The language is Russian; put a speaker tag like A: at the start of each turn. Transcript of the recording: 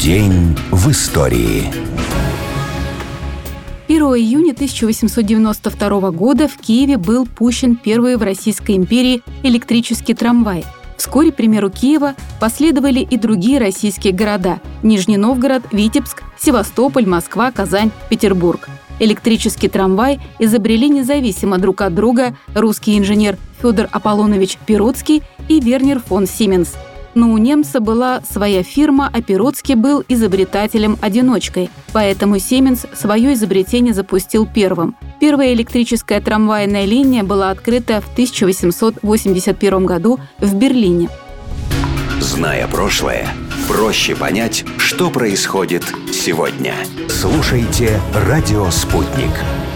A: День в истории.
B: 1 июня 1892 года в Киеве был пущен первый в Российской империи электрический трамвай. Вскоре, к примеру Киева, последовали и другие российские города – Нижний Новгород, Витебск, Севастополь, Москва, Казань, Петербург. Электрический трамвай изобрели независимо друг от друга русский инженер Федор Аполлонович Пероцкий и Вернер фон Сименс. Но у немца была своя фирма, а Пероцкий был изобретателем-одиночкой, поэтому Сименс свое изобретение запустил первым. Первая электрическая трамвайная линия была открыта в 1881 году в Берлине.
A: Зная прошлое, проще понять, что происходит сегодня. Слушайте «Радио Спутник».